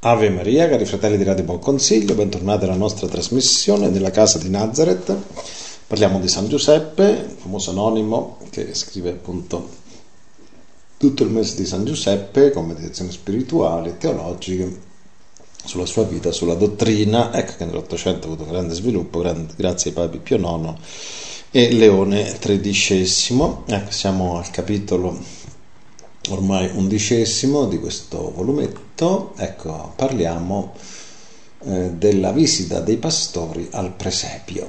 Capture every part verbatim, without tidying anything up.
Ave Maria, cari fratelli di Radio Buon Consiglio, bentornati alla nostra trasmissione nella casa di Nazareth. Parliamo di San Giuseppe, il famoso anonimo che scrive appunto tutto il mese di San Giuseppe con meditazioni spirituali e teologiche sulla sua vita, sulla dottrina. Ecco che nell'Ottocento ha avuto grande sviluppo, grande, grazie ai papi Pio nono e Leone tredicesimo. Ecco, siamo al capitolo ormai undicesimo di questo volumetto. Ecco, parliamo eh, della visita dei pastori al presepio.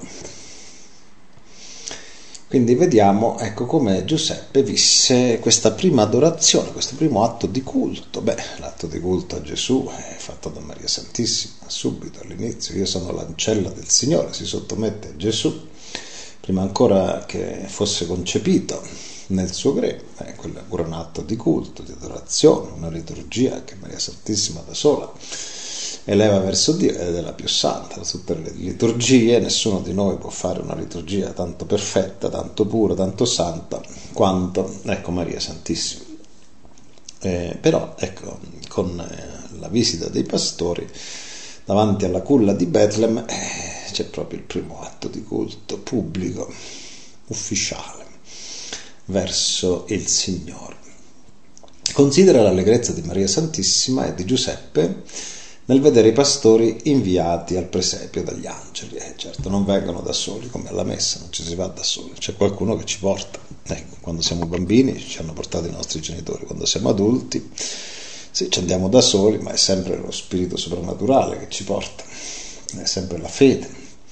Quindi vediamo, ecco, come Giuseppe visse questa prima adorazione, questo primo atto di culto. Beh, l'atto di culto a Gesù è fatto da Maria Santissima subito all'inizio. Io sono l'ancella del Signore, si sottomette a Gesù prima ancora che fosse concepito nel suo grembo. Eh, quello è pure un atto di culto, di adorazione, una liturgia che Maria Santissima da sola eleva verso Dio ed è la più santa da tutte le liturgie. Nessuno di noi può fare una liturgia tanto perfetta, tanto pura, tanto santa quanto, ecco, Maria Santissima. Eh, però ecco, con eh, la visita dei pastori davanti alla culla di Betlemme eh, c'è proprio il primo atto di culto pubblico, ufficiale, verso il Signore. Considera l'allegrezza di Maria Santissima e di Giuseppe nel vedere i pastori inviati al presepio dagli angeli. Eh, certo, non vengono da soli come alla messa, non ci si va da soli, c'è qualcuno che ci porta. Ecco, quando siamo bambini ci hanno portato i nostri genitori, quando siamo adulti sì, ci andiamo da soli, ma è sempre lo spirito soprannaturale che ci porta, è sempre la fede,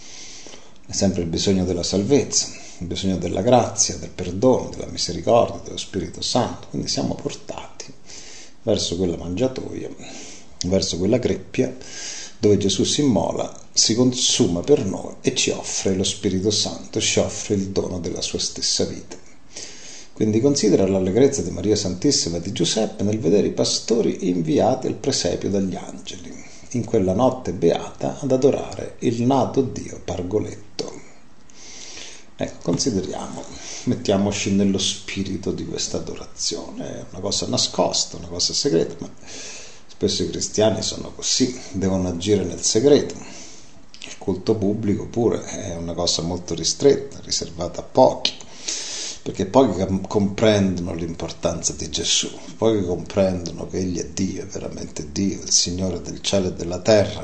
è sempre il bisogno della salvezza, il bisogno della grazia, del perdono, della misericordia, dello Spirito Santo. Quindi siamo portati verso quella mangiatoia, verso quella greppia dove Gesù si immola, si consuma per noi e ci offre lo Spirito Santo, ci offre il dono della sua stessa vita. Quindi considera l'allegrezza di Maria Santissima e di Giuseppe nel vedere i pastori inviati al presepio dagli angeli, in quella notte beata, ad adorare il nato Dio pargoletto. Ecco, consideriamo, mettiamoci nello spirito di questa adorazione. È una cosa nascosta, una cosa segreta, ma spesso i cristiani sono così, devono agire nel segreto. Il culto pubblico pure è una cosa molto ristretta, riservata a pochi, perché pochi comprendono l'importanza di Gesù, pochi comprendono che Egli è Dio, è veramente Dio, il Signore del cielo e della terra,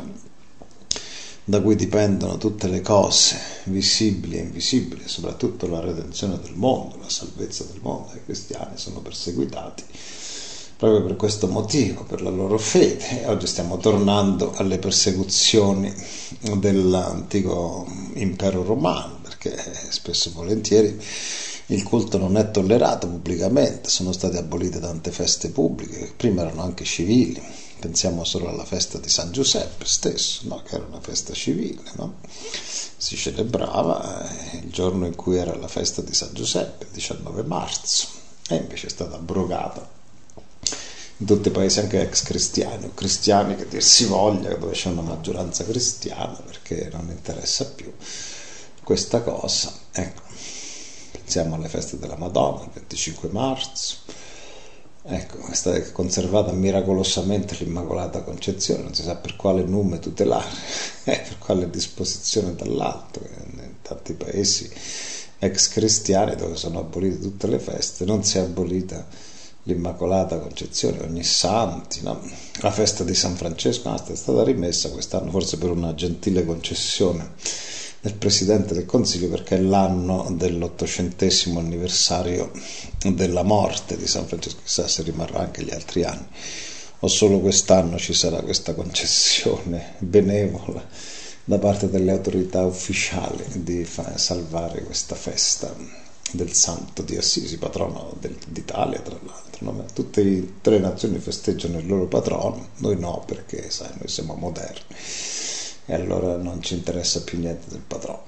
da cui dipendono tutte le cose visibili e invisibili, soprattutto la redenzione del mondo, la salvezza del mondo. I cristiani sono perseguitati proprio per questo motivo, per la loro fede. E oggi stiamo tornando alle persecuzioni dell'antico impero romano, perché spesso e volentieri il culto non è tollerato pubblicamente, sono state abolite tante feste pubbliche, che prima erano anche civili. Pensiamo solo alla festa di San Giuseppe stesso, no? Che era una festa civile, no? Si celebrava eh, il giorno in cui era la festa di San Giuseppe, il diciannove marzo, e invece è stata abrogata in tutti i paesi, anche ex cristiani o cristiani che dir si voglia, dove c'è una maggioranza cristiana, perché non interessa più questa cosa. Ecco, pensiamo alle feste della Madonna, il venticinque marzo. Ecco, è stata conservata miracolosamente l'Immacolata Concezione, non si sa per quale nume tutelare, per quale disposizione dall'alto. In tanti paesi ex cristiani dove sono abolite tutte le feste non si è abolita l'Immacolata Concezione, ogni santi, no? La festa di San Francesco no, è stata rimessa quest'anno, forse per una gentile concessione del Presidente del Consiglio, perché è l'anno dell'ottocentesimo anniversario della morte di San Francesco. Chissà se rimarrà anche gli altri anni o solo quest'anno ci sarà questa concessione benevola da parte delle autorità ufficiali di fa- salvare questa festa del Santo di Assisi, patrono del, d'Italia tra l'altro, no? Tutte, tutte le nazioni festeggiano il loro patrono, noi no, perché sai, noi siamo moderni e allora non ci interessa più niente del patrono.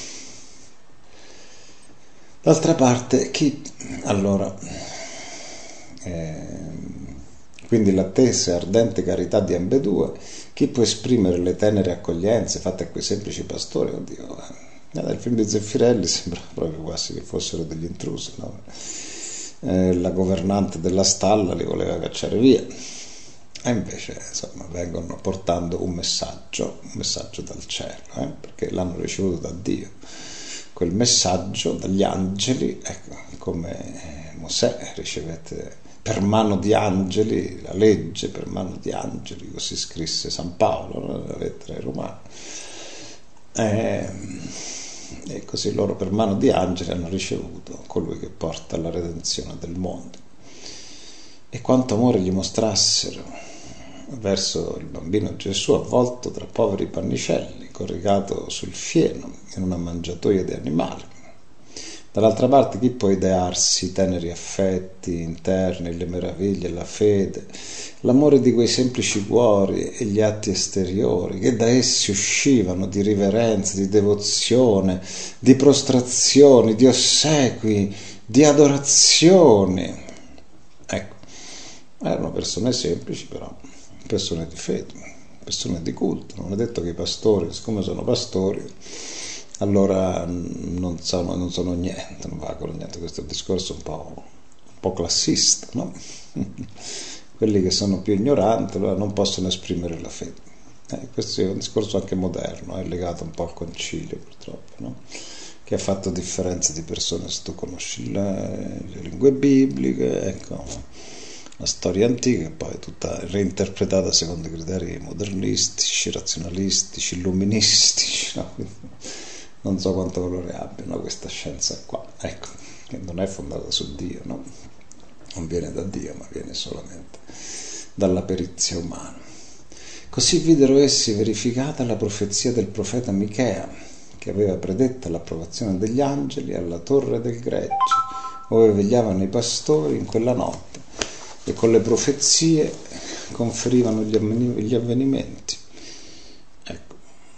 D'altra parte, chi allora eh, quindi l'attesa e ardente carità di ambedue, chi può esprimere le tenere accoglienze fatte a quei semplici pastori? Oddio, eh. Nel film di Zeffirelli sembra proprio quasi che fossero degli intrusi, no? Eh, la governante della stalla li voleva cacciare via, e invece insomma vengono portando un messaggio, un messaggio dal cielo, eh? Perché l'hanno ricevuto da Dio, quel messaggio dagli angeli, ecco, come Mosè ricevette per mano di angeli la legge, per mano di angeli, così scrisse San Paolo, no? Nella lettera ai Romani, e, e così loro per mano di angeli hanno ricevuto colui che porta la redenzione del mondo. E quanto amore gli mostrassero verso il bambino Gesù, avvolto tra poveri pannicelli, corricato sul fieno in una mangiatoia di animali. Dall'altra parte, chi può idearsi i teneri affetti interni, le meraviglie, la fede, l'amore di quei semplici cuori e gli atti esteriori che da essi uscivano di riverenza, di devozione, di prostrazioni, di ossequi, di adorazioni. Ecco, erano persone semplici, però persone di fede, persone di culto. Non è detto che i pastori, siccome sono pastori, allora non sono, non sono niente, non valgono niente. Questo è un discorso un po', un po' classista, no? Quelli che sono più ignoranti allora non possono esprimere la fede. Eh, questo è un discorso anche moderno, è legato un po' al concilio, purtroppo, no? Che ha fatto differenza di persone. Se tu conosci le, le lingue bibliche, ecco, la storia antica è poi tutta reinterpretata secondo i criteri modernistici, razionalistici, illuministici, no? Non so quanto valore abbia, no, questa scienza qua, ecco, che non è fondata su Dio, no? Non viene da Dio, ma viene solamente dalla perizia umana. Così videro essi verificata la profezia del profeta Michea, che aveva predetta l'approvazione degli angeli alla torre del gregge, dove vegliavano i pastori in quella notte, e con le profezie conferivano gli avvenimenti. Ecco.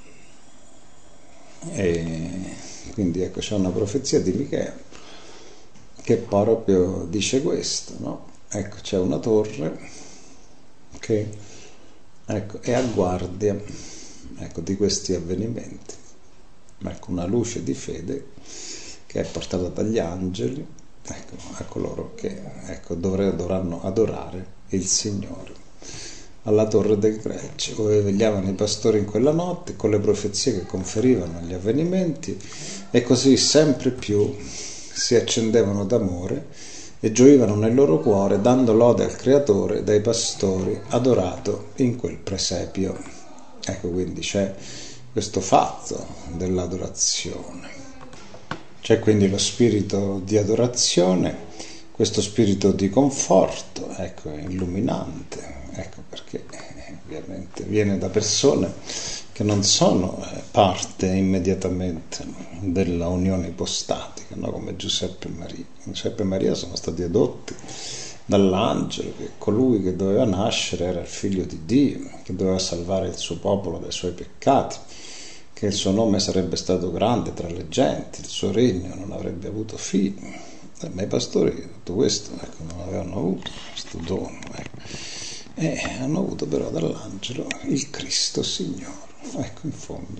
E quindi ecco, c'è una profezia di Michea che proprio dice questo, no? Ecco, c'è una torre che, ecco, è a guardia, ecco, di questi avvenimenti. Ecco, una luce di fede che è portata dagli angeli, ecco, a coloro che, ecco, dovre, dovranno adorare il Signore alla torre del gregge, dove vegliavano i pastori in quella notte, con le profezie che conferivano gli avvenimenti, e così sempre più si accendevano d'amore e gioivano nel loro cuore, dando lode al Creatore dai pastori adorato in quel presepio. Ecco, quindi c'è questo fatto dell'adorazione. C'è quindi lo spirito di adorazione, questo spirito di conforto, ecco, illuminante, ecco perché ovviamente viene da persone che non sono parte immediatamente della unione ipostatica, no? Come Giuseppe e Maria. Giuseppe e Maria sono stati adotti dall'angelo, che colui che doveva nascere era il figlio di Dio, che doveva salvare il suo popolo dai suoi peccati, che il suo nome sarebbe stato grande tra le genti, il suo regno non avrebbe avuto fine. Ma i pastori tutto questo, ecco, non avevano avuto questo dono, ecco. E hanno avuto però dall'angelo il Cristo Signore, ecco, in fondo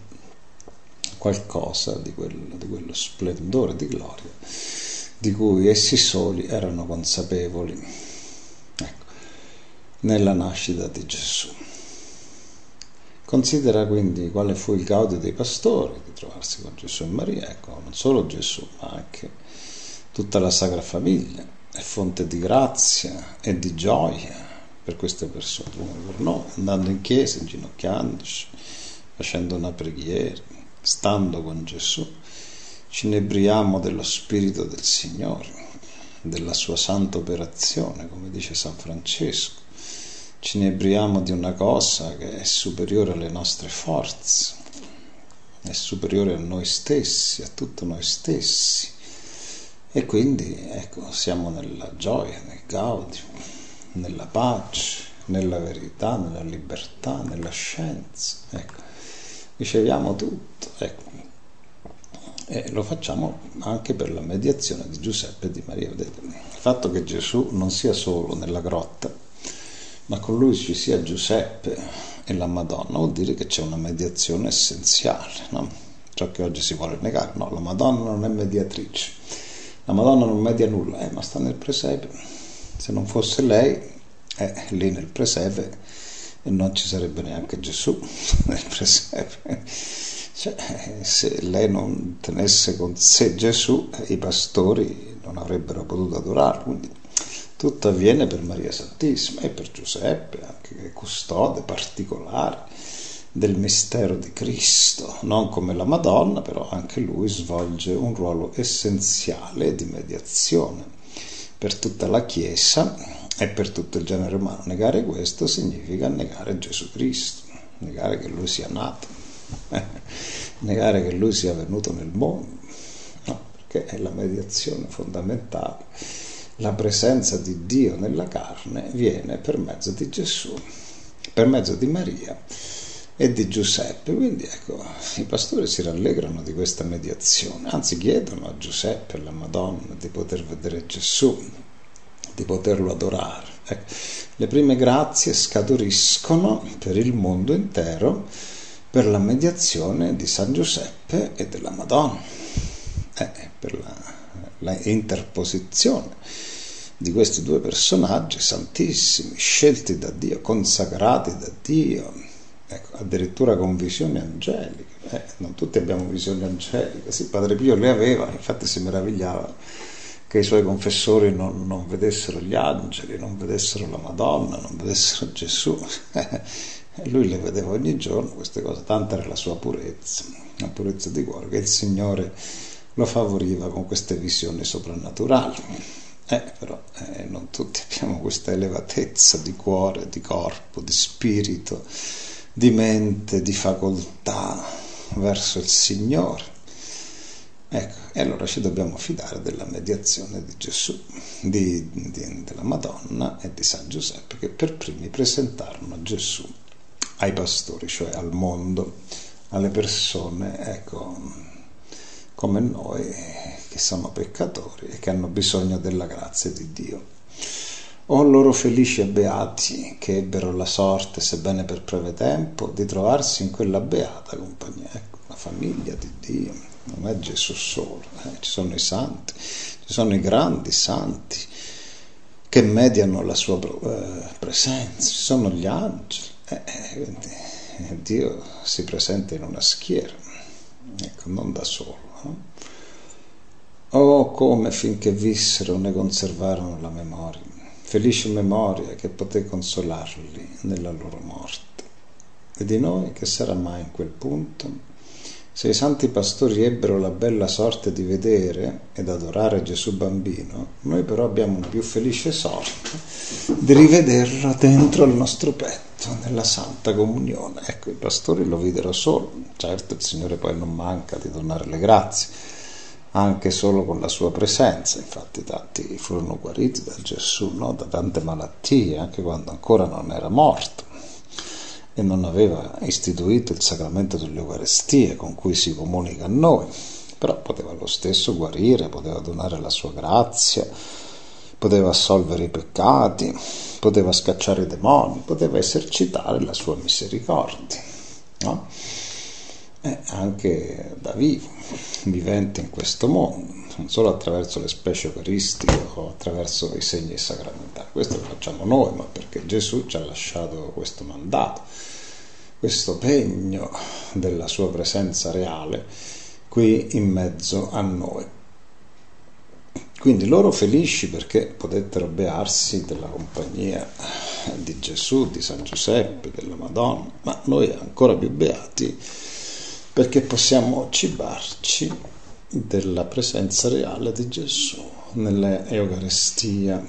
qualcosa di quello, di quello splendore di gloria di cui essi soli erano consapevoli, ecco, nella nascita di Gesù. Considera quindi quale fu il gaudio dei pastori di trovarsi con Gesù e Maria. Ecco, non solo Gesù, ma anche tutta la Sacra Famiglia è fonte di grazia e di gioia per queste persone, come per noi, andando in chiesa, inginocchiandoci, facendo una preghiera, stando con Gesù, ci inebriamo dello Spirito del Signore, della sua santa operazione, come dice San Francesco. Ci inebriamo di una cosa che è superiore alle nostre forze, è superiore a noi stessi, a tutto noi stessi. E quindi, ecco, siamo nella gioia, nel gaudio, nella pace, nella verità, nella libertà, nella scienza, ecco, riceviamo tutto, ecco, e lo facciamo anche per la mediazione di Giuseppe e di Maria. Vedete, il fatto che Gesù non sia solo nella grotta, ma con lui ci sia Giuseppe e la Madonna, vuol dire che c'è una mediazione essenziale, no? Ciò che oggi si vuole negare, no, la Madonna non è mediatrice, la Madonna non media nulla, eh, ma sta nel presepio. Se non fosse lei, eh, lì nel presepe non ci sarebbe neanche Gesù nel presepe. Cioè, se lei non tenesse con sé Gesù, i pastori non avrebbero potuto adorarlo. Quindi tutto avviene per Maria Santissima e per Giuseppe, anche che è custode particolare del mistero di Cristo, non come la Madonna, però anche lui svolge un ruolo essenziale di mediazione per tutta la Chiesa e per tutto il genere umano. Negare questo significa negare Gesù Cristo, negare che lui sia nato, negare che lui sia venuto nel mondo, no, perché è la mediazione fondamentale. La presenza di Dio nella carne viene per mezzo di Gesù, per mezzo di Maria e di Giuseppe. Quindi ecco, i pastori si rallegrano di questa mediazione, anzi chiedono a Giuseppe e alla Madonna di poter vedere Gesù, di poterlo adorare. Ecco, le prime grazie scaturiscono per il mondo intero per la mediazione di San Giuseppe e della Madonna, eh, per la, la interposizione di questi due personaggi santissimi, scelti da Dio, consacrati da Dio, ecco, addirittura con visioni angeliche. Eh, non tutti abbiamo visioni angeliche. Sì, Padre Pio le aveva, infatti si meravigliava che i suoi confessori non, non vedessero gli angeli, non vedessero la Madonna, non vedessero Gesù. E lui le vedeva ogni giorno queste cose, tanta era la sua purezza, la purezza di cuore, che il Signore lo favoriva con queste visioni soprannaturali. Eh, però eh, non tutti abbiamo questa elevatezza di cuore, di corpo, di spirito, di mente, di facoltà verso il Signore. Ecco, e allora ci dobbiamo fidare della mediazione di Gesù, di, di, della Madonna e di San Giuseppe, che per primi presentarono Gesù ai pastori, cioè al mondo, alle persone, ecco, come noi, che sono peccatori e che hanno bisogno della grazia di Dio. O loro felici e beati che ebbero la sorte, sebbene per breve tempo, di trovarsi in quella beata compagnia, ecco, la famiglia di Dio. Non è Gesù solo, eh? Ci sono i santi, ci sono i grandi santi che mediano la sua eh, presenza, ci sono gli angeli, eh, quindi eh, Dio si presenta in una schiera, ecco, non da solo. Eh? Oh, come finché vissero ne conservarono la memoria, felice memoria che poté consolarli nella loro morte. E di noi che sarà mai in quel punto? Se i santi pastori ebbero la bella sorte di vedere ed adorare Gesù bambino, noi però abbiamo una più felice sorte di rivederlo dentro il nostro petto, nella Santa Comunione. Ecco, i pastori lo videro solo. Certo, il Signore poi non manca di donare le grazie, anche solo con la sua presenza. Infatti tanti furono guariti da Gesù, no? Da tante malattie, anche quando ancora non era morto e non aveva istituito il sacramento dell'Eucarestia con cui si comunica a noi, però poteva lo stesso guarire, poteva donare la sua grazia, poteva assolvere i peccati, poteva scacciare i demoni, poteva esercitare la sua misericordia, no? E anche da vivo, vivente in questo mondo, non solo attraverso le specie eucaristiche o attraverso i segni sacramentali. Questo lo facciamo noi, ma perché Gesù ci ha lasciato questo mandato, questo pegno della sua presenza reale qui in mezzo a noi. Quindi loro felici perché potettero bearsi della compagnia di Gesù, di San Giuseppe, della Madonna, ma noi ancora più beati perché possiamo cibarci della presenza reale di Gesù nell'Eucarestia.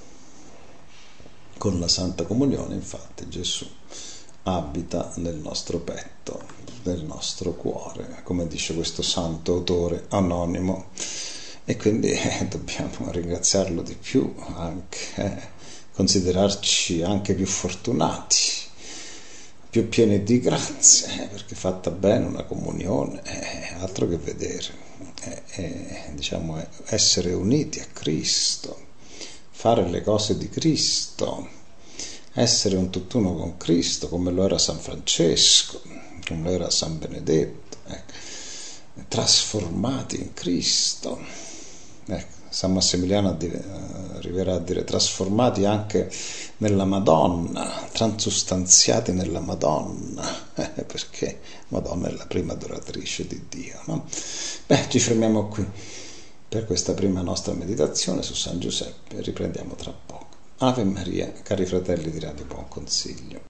Con la Santa Comunione, infatti, Gesù abita nel nostro petto, nel nostro cuore, come dice questo santo autore anonimo, e quindi eh, dobbiamo ringraziarlo di più, anche eh, considerarci anche più fortunati, più pieni di grazie, eh, perché fatta bene una comunione è eh, altro che vedere, è, è, diciamo, essere uniti a Cristo, fare le cose di Cristo, essere un tutt'uno con Cristo, come lo era San Francesco, come lo era San Benedetto, ecco, trasformati in Cristo, ecco, San Massimiliano arriverà a dire, trasformati anche nella Madonna, transustanziati nella Madonna, eh, perché Madonna è la prima adoratrice di Dio, no? Beh, ci fermiamo qui per questa prima nostra meditazione su San Giuseppe, riprendiamo tra poco. Ave Maria, cari fratelli di Radio Buon Consiglio.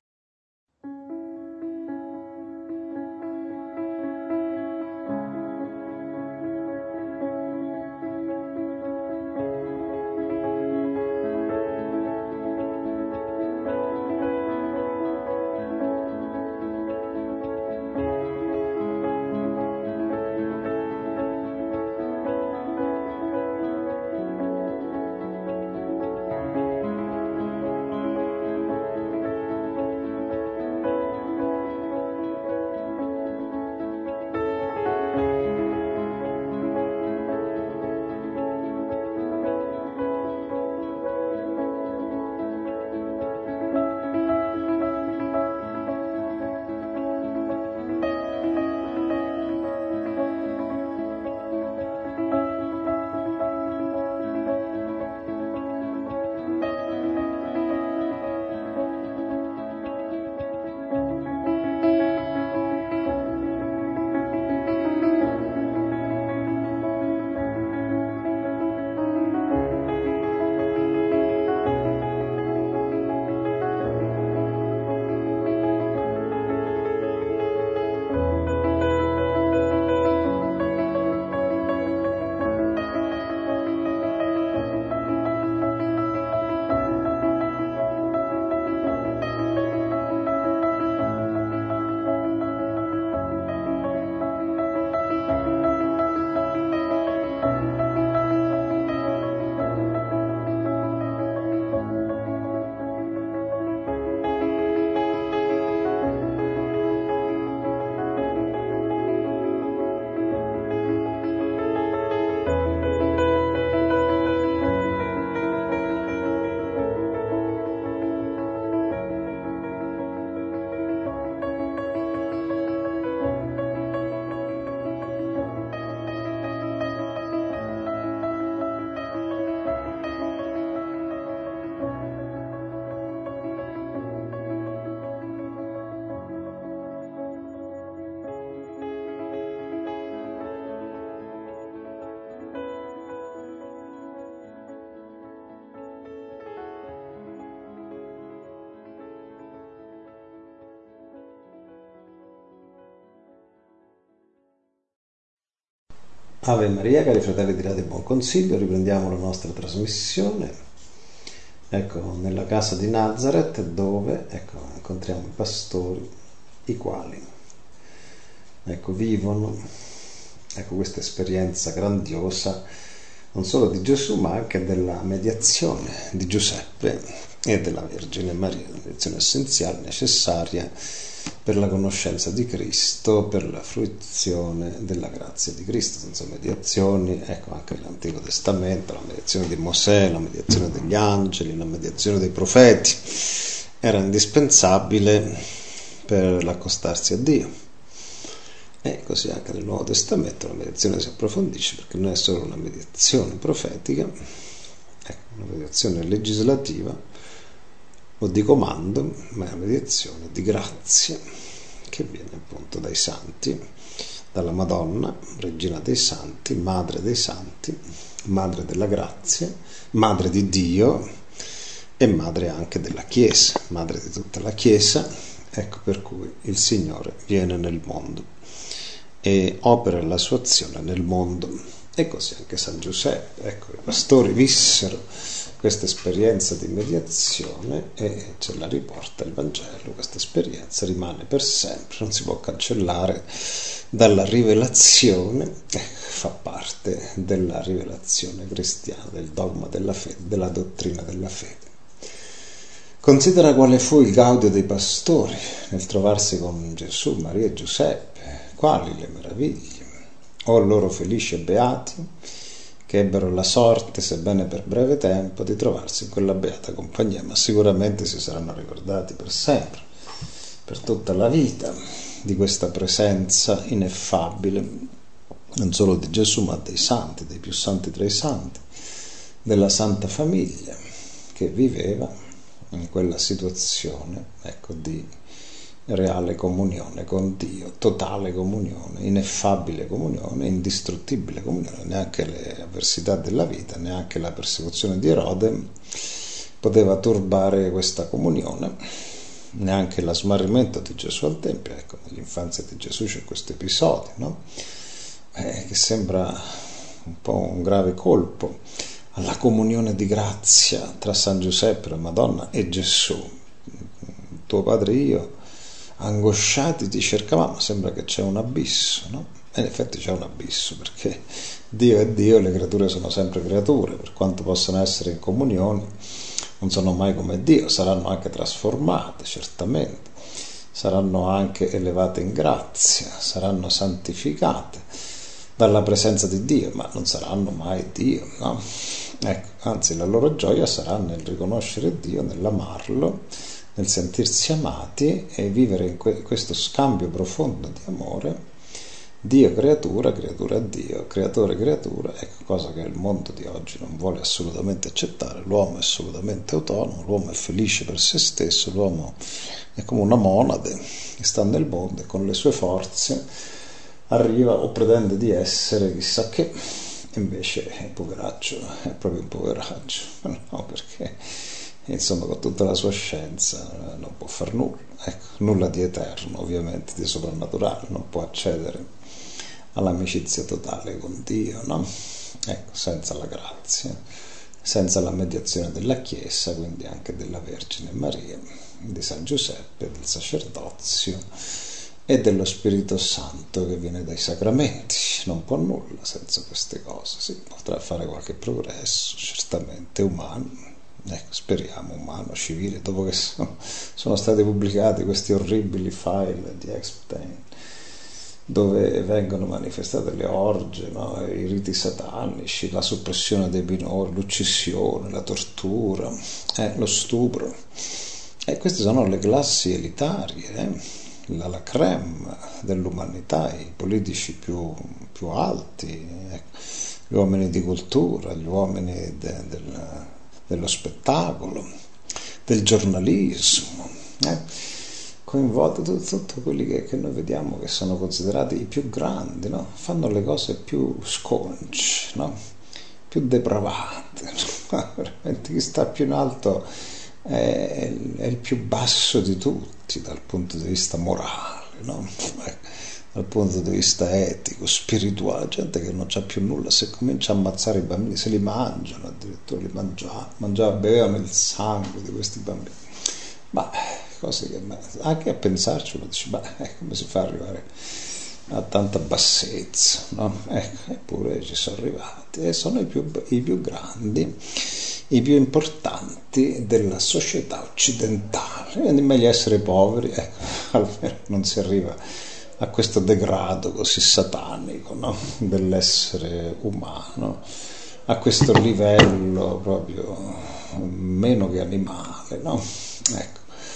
Ave Maria, cari fratelli di Radio Buon Consiglio, riprendiamo la nostra trasmissione, ecco, nella casa di Nazareth, dove, ecco, incontriamo i pastori, i quali, ecco, vivono, ecco, questa esperienza grandiosa, non solo di Gesù, ma anche della mediazione di Giuseppe e della Vergine Maria, la mediazione essenziale, necessaria per la conoscenza di Cristo, per la fruizione della grazia di Cristo. Senza mediazioni, ecco, anche nell'Antico Testamento, la mediazione di Mosè, la mediazione degli angeli, la mediazione dei profeti era indispensabile per l'accostarsi a Dio. E così anche nel Nuovo Testamento la mediazione si approfondisce, perché non è solo una mediazione profetica, ecco, una mediazione legislativa o di comando, ma è una mediazione di grazia che viene appunto dai santi, dalla Madonna, regina dei santi, madre dei santi, madre della grazia, madre di Dio e madre anche della Chiesa, madre di tutta la Chiesa. Ecco per cui il Signore viene nel mondo e opera la sua azione nel mondo. E così anche San Giuseppe, ecco, i pastori vissero questa esperienza di mediazione e ce la riporta il Vangelo. Questa esperienza rimane per sempre, non si può cancellare dalla rivelazione, fa parte della rivelazione cristiana, del dogma della fede, della dottrina della fede. Considera quale fu il gaudio dei pastori nel trovarsi con Gesù, Maria e Giuseppe, quali le meraviglie. O loro felici e beati che ebbero la sorte, sebbene per breve tempo, di trovarsi in quella beata compagnia, ma sicuramente si saranno ricordati per sempre, per tutta la vita, di questa presenza ineffabile, non solo di Gesù, ma dei santi, dei più santi tra i santi, della Santa Famiglia che viveva in quella situazione, ecco, di reale comunione con Dio, totale comunione, ineffabile comunione, indistruttibile comunione. Neanche le avversità della vita, neanche la persecuzione di Erode poteva turbare questa comunione, neanche lo smarrimento di Gesù al Tempio. Ecco, nell'infanzia di Gesù c'è questo episodio, no? Eh, che sembra un po' un grave colpo alla comunione di grazia tra San Giuseppe, la Madonna e Gesù. Tuo padre e io, angosciati, ti cercavamo, sembra che c'è un abisso, no? E in effetti c'è un abisso, perché Dio è Dio e le creature sono sempre creature, per quanto possano essere in comunione, non sono mai come Dio, saranno anche trasformate, certamente, saranno anche elevate in grazia, saranno santificate dalla presenza di Dio, ma non saranno mai Dio, no? Ecco, anzi, la loro gioia sarà nel riconoscere Dio, nell'amarlo, nel sentirsi amati e vivere in que- questo scambio profondo di amore, Dio creatura, creatura Dio, creatore creatura, ecco, cosa che il mondo di oggi non vuole assolutamente accettare. L'uomo è assolutamente autonomo, l'uomo è felice per se stesso, l'uomo è come una monade che sta nel mondo e con le sue forze arriva o pretende di essere chissà che, invece è poveraccio, è proprio un poveraccio, no, perché insomma con tutta la sua scienza non può far nulla, ecco, nulla di eterno, ovviamente, di soprannaturale, non può accedere all'amicizia totale con Dio, no? Ecco, senza la grazia, senza la mediazione della Chiesa, quindi anche della Vergine Maria, di San Giuseppe, del sacerdozio e dello Spirito Santo che viene dai sacramenti. Non può nulla senza queste cose. Sì, potrà fare qualche progresso, certamente umano, ecco, speriamo umano, civile, dopo che sono, sono stati pubblicati questi orribili file di Epstein dove vengono manifestate le orge, no? I riti satanici, la soppressione dei minori, l'uccisione, la tortura, eh, lo stupro. E queste sono le classi elitarie, eh? la, la crème dell'umanità, i politici più, più alti, ecco, gli uomini di cultura, gli uomini de, del, dello spettacolo, del giornalismo, eh? coinvolti tutti, tutti quelli che, che noi vediamo che sono considerati i più grandi, no? Fanno le cose più sconce, no? Più depravate, no? Veramente chi sta più in alto è, è il più basso di tutti dal punto di vista morale, no? Dal punto di vista etico, spirituale, gente che non c'ha più nulla, se comincia a ammazzare i bambini, se li mangiano, addirittura li mangiavano, mangiava, bevevano il sangue di questi bambini. Ma cose che anche a pensarci uno dice, ma eh, come si fa ad arrivare a tanta bassezza, no? Ecco, eppure ci sono arrivati e sono i più, i più grandi, i più importanti della società occidentale. Quindi è meglio essere poveri, ecco, almeno non si arriva a questo degrado così satanico, no? Dell'essere umano, a questo livello proprio meno che animale, no? Ecco,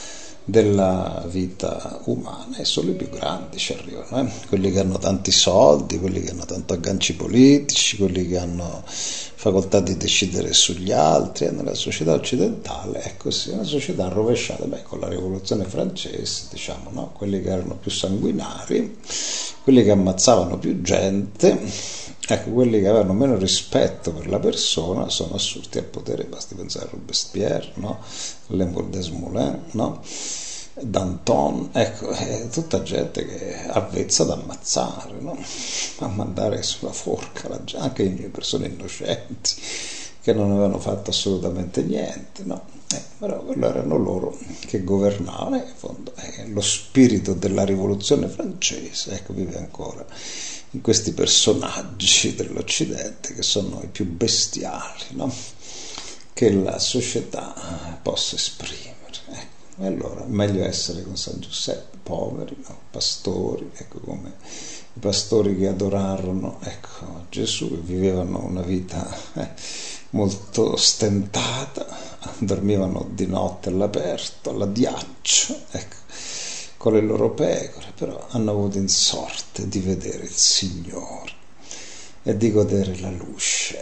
della vita umana, e solo i più grandi ci arrivano, eh? Quelli che hanno tanti soldi, quelli che hanno tanti agganci politici, quelli che hanno facoltà di decidere sugli altri. E nella società occidentale è così, una società rovesciata, beh, con la rivoluzione francese, diciamo, no? Quelli che erano più sanguinari, quelli che ammazzavano più gente, ecco, quelli che avevano meno rispetto per la persona sono assurti al potere. Basti pensare a Robespierre, no? Léopold Desmoulins, no? Danton, ecco, è tutta gente che è avvezza ad ammazzare, no? A mandare sulla forca la gente, anche persone innocenti che non avevano fatto assolutamente niente, no? Eh, però quello erano loro che governavano, e in fondo eh, lo spirito della rivoluzione francese, ecco, vive ancora in questi personaggi dell'Occidente che sono i più bestiali, no? Che la società possa esprimere. Ecco. E allora è meglio essere con San Giuseppe, poveri, no? Pastori, ecco, come i pastori che adorarono, ecco, Gesù, che vivevano una vita eh, molto stentata, dormivano di notte all'aperto, all'addiaccio, ecco, con le loro pecore, però hanno avuto in sorte di vedere il Signore e di godere la luce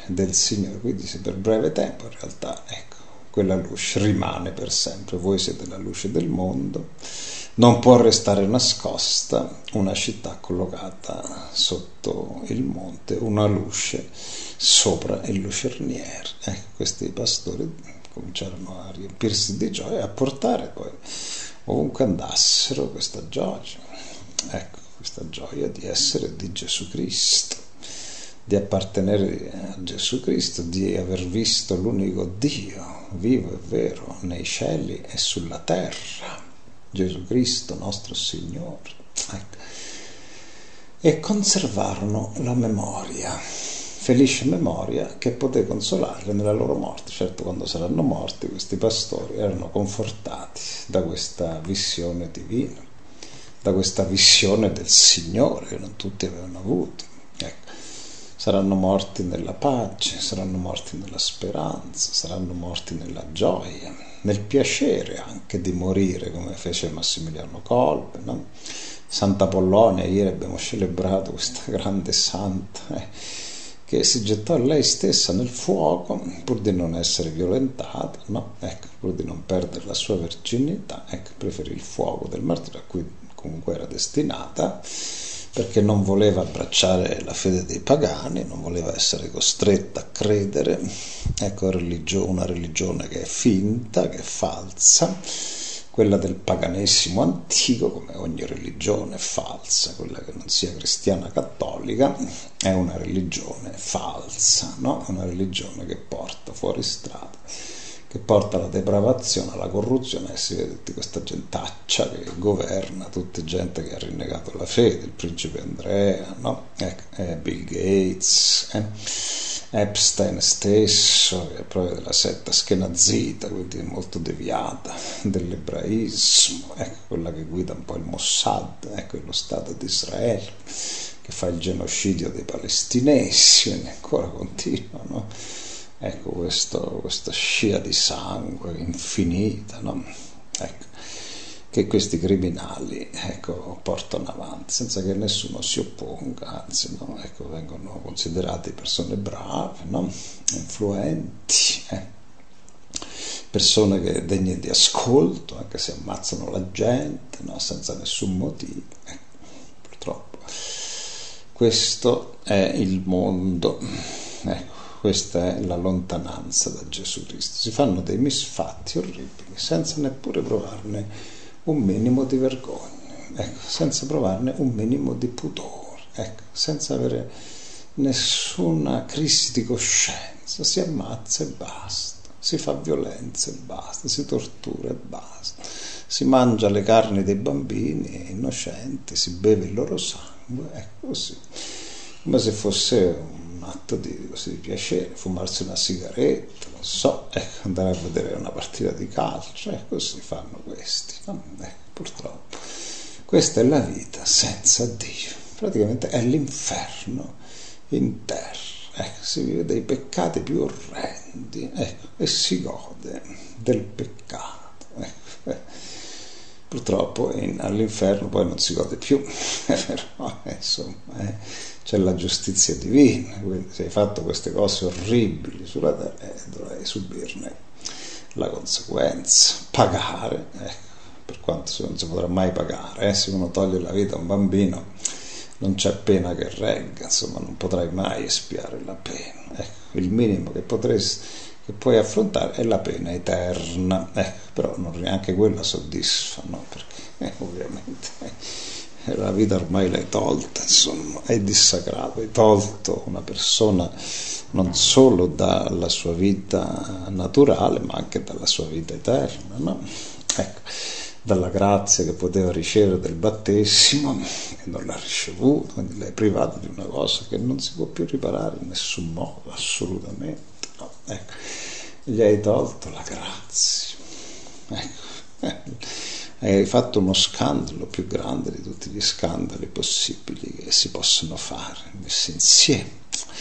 del Signore, quindi se per breve tempo in realtà, ecco, quella luce rimane per sempre. Voi siete la luce del mondo, non può restare nascosta una città collocata sotto il monte, una luce sopra il lucerniere. Ecco, questi pastori cominciarono a riempirsi di gioia e a portare poi ovunque andassero questa gioia, ecco, questa gioia di essere di Gesù Cristo, di appartenere a Gesù Cristo, di aver visto l'unico Dio vivo e vero nei cieli e sulla terra, Gesù Cristo nostro Signore, ecco. E conservarono la memoria, felice memoria che poté consolarli nella loro morte. Certo, quando saranno morti questi pastori erano confortati da questa visione divina, da questa visione del Signore che non tutti avevano avuto, ecco. Saranno morti nella pace, saranno morti nella speranza, saranno morti nella gioia, nel piacere anche di morire, come fece Massimiliano Kolbe, no? Santa Pollonia, ieri abbiamo celebrato questa grande santa eh, che si gettò lei stessa nel fuoco pur di non essere violentata, no? Ecco, pur di non perdere la sua virginità, ecco, preferì il fuoco del martirio a cui comunque era destinata, perché non voleva abbracciare la fede dei pagani, non voleva essere costretta a credere, ecco, una religione che è finta, che è falsa, quella del paganesimo antico, come ogni religione falsa, quella che non sia cristiana cattolica, è una religione falsa, no? Una religione che porta fuori strada, che porta alla depravazione, alla corruzione, e si vede tutta questa gentaccia che governa, tutta gente che ha rinnegato la fede, il principe Andrea, no? Ecco, eh, Bill Gates, eh? Epstein stesso, che è proprio della setta Schenazita, quindi molto deviata, dell'ebraismo, ecco, quella che guida un po' il Mossad, ecco, lo Stato di Israele, che fa il genocidio dei palestinesi, quindi ancora continua, no? Ecco, questo, questa scia di sangue infinita, no? Ecco, che questi criminali, ecco, portano avanti senza che nessuno si opponga, anzi, no? Ecco, vengono considerati persone brave, no? Influenti, eh? Persone che degne di ascolto, anche se ammazzano la gente, no? Senza nessun motivo, ecco, purtroppo questo è il mondo, ecco. Questa è la lontananza da Gesù Cristo. Si fanno dei misfatti orribili senza neppure provarne un minimo di vergogna, ecco, senza provarne un minimo di pudore, ecco, senza avere nessuna crisi di coscienza. Si ammazza e basta, si fa violenza e basta, si tortura e basta, si mangia le carni dei bambini innocenti, si beve il loro sangue, ecco, così, come se fosse un atto di, così, di piacere, fumarsi una sigaretta, non so, ecco, andare a vedere una partita di calcio, ecco, così fanno questi, no? Ecco, purtroppo questa è la vita senza Dio, praticamente è l'inferno in terra, ecco, si vive dei peccati più orrendi, ecco, e si gode del peccato, ecco. Purtroppo in, all'inferno poi non si gode più, però insomma eh, c'è la giustizia divina, quindi se hai fatto queste cose orribili sulla terra eh, dovrai subirne la conseguenza, pagare, ecco, per quanto non si potrà mai pagare, eh, se uno toglie la vita a un bambino non c'è pena che regga, insomma non potrai mai espiare la pena, ecco, il minimo che potresti che puoi affrontare è la pena eterna, eh, però non neanche quella soddisfa, no? Perché eh, ovviamente eh, la vita ormai l'hai tolta, insomma, è dissacrato, hai tolto una persona non solo dalla sua vita naturale ma anche dalla sua vita eterna, no? Ecco, dalla grazia che poteva ricevere del battesimo e non l'ha ricevuto, quindi l'hai privato di una cosa che non si può più riparare in nessun modo, assolutamente. No, ecco, gli hai tolto la grazia, ecco, hai fatto uno scandalo più grande di tutti gli scandali possibili che si possono fare messi insieme.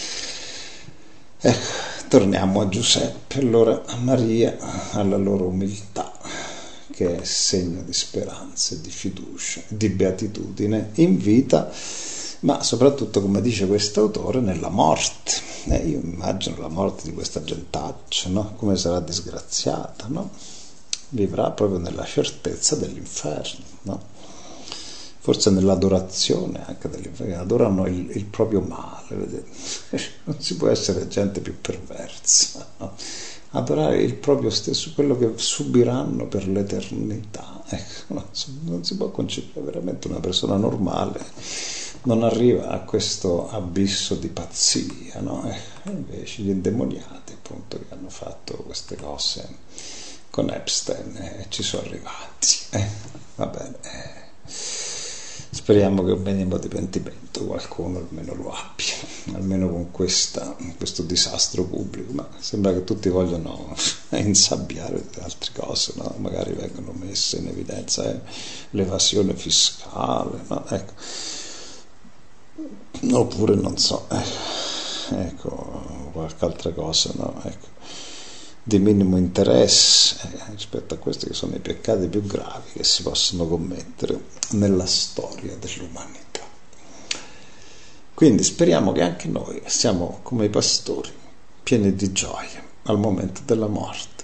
Ecco, torniamo a Giuseppe, allora a Maria, alla loro umiltà, che è segno di speranza, di fiducia, di beatitudine in vita ma soprattutto, come dice questo autore, nella morte. Eh, io immagino la morte di questa gentaccia, no? Come sarà disgraziata, no? Vivrà proprio nella certezza dell'inferno, no? Forse nell'adorazione anche dell'inferno, adorano il, il proprio male, vedete? Non si può essere gente più perversa, no? Adorare il proprio stesso, quello che subiranno per l'eternità. Ecco, non si, non si può concepire, veramente una persona normale non arriva a questo abisso di pazzia, no? E invece gli indemoniati, appunto, che hanno fatto queste cose con Epstein e ci sono arrivati. Eh, va bene. Eh. Speriamo che un minimo di pentimento qualcuno almeno lo abbia, almeno con questa, questo disastro pubblico, ma sembra che tutti vogliono insabbiare altre cose, no? Magari vengono messe in evidenza eh, l'evasione fiscale, no? Ecco. Oppure non so, eh, ecco, qualche altra cosa, no? Ecco, di minimo interesse eh, rispetto a questi che sono i peccati più gravi che si possono commettere nella storia dell'umanità. Quindi speriamo che anche noi siamo come i pastori, pieni di gioia al momento della morte.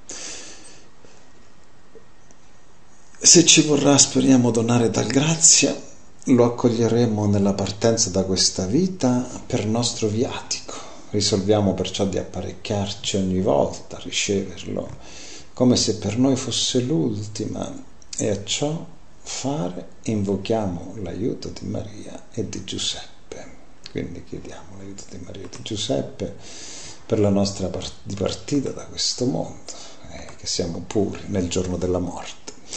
Se ci vorrà, speriamo, donare tal grazia, lo accoglieremo nella partenza da questa vita per nostro viatico. Risolviamo perciò di apparecchiarci ogni volta a riceverlo, come se per noi fosse l'ultima, e a ciò fare invochiamo l'aiuto di Maria e di Giuseppe. Quindi chiediamo l'aiuto di Maria e di Giuseppe per la nostra dipartita da questo mondo, eh, che siamo puri nel giorno della morte.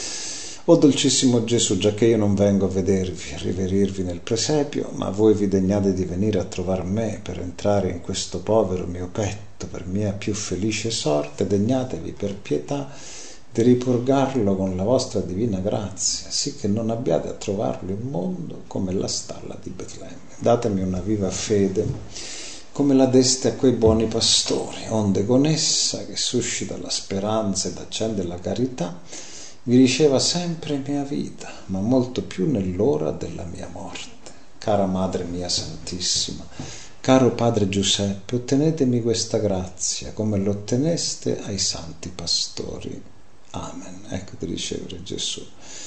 O dolcissimo Gesù, giacché io non vengo a vedervi, a riverirvi nel presepio, ma voi vi degnate di venire a trovar me per entrare in questo povero mio petto per mia più felice sorte, degnatevi per pietà di ripurgarlo con la vostra divina grazia, sì che non abbiate a trovarlo immondo come la stalla di Betlemme. Datemi una viva fede, come la deste a quei buoni pastori, onde con essa, che suscita la speranza ed accende la carità, vi riceva sempre mia vita, ma molto più nell'ora della mia morte. Cara Madre mia Santissima, caro Padre Giuseppe, ottenetemi questa grazia, come l'otteneste ai santi pastori. Amen. Ecco di ricevere Gesù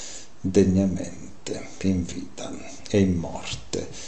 degnamente, in vita e in morte.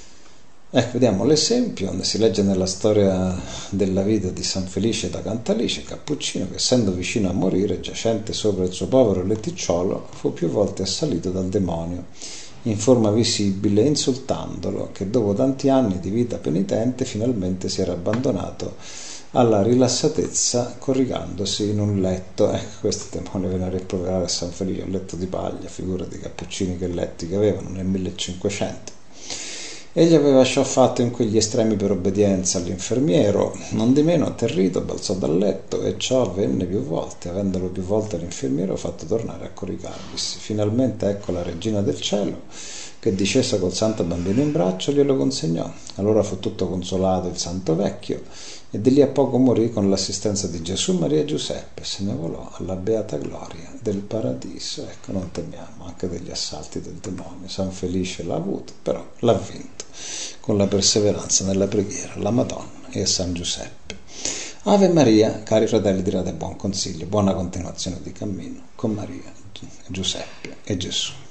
Ecco, vediamo l'esempio, donde si legge nella storia della vita di San Felice da Cantalice, cappuccino, che essendo vicino a morire, giacente sopra il suo povero letticciolo, fu più volte assalito dal demonio, in forma visibile, insultandolo, che dopo tanti anni di vita penitente finalmente si era abbandonato alla rilassatezza corrigandosi in un letto. Ecco, questo demonio venne a rimproverare a San Felice, un letto di paglia, figura di cappuccini che letti che avevano nel millecinquecento. Egli aveva ciò fatto in quegli estremi per obbedienza all'infermiero, non di meno atterrito balzò dal letto, e ciò avvenne più volte, avendolo più volte l'infermiero fatto tornare a corricarvisi. Finalmente ecco la regina del cielo, che discesa col santo bambino in braccio glielo consegnò. Allora fu tutto consolato il santo vecchio, e di lì a poco morì con l'assistenza di Gesù, Maria e Giuseppe, se ne volò alla beata gloria del paradiso. Ecco, non temiamo anche degli assalti del demonio. San Felice l'ha avuto, però l'ha vinto con la perseveranza nella preghiera alla Madonna e a San Giuseppe. Ave Maria, cari fratelli di Radio Buon Consiglio, buona continuazione di cammino con Maria, Giuseppe e Gesù.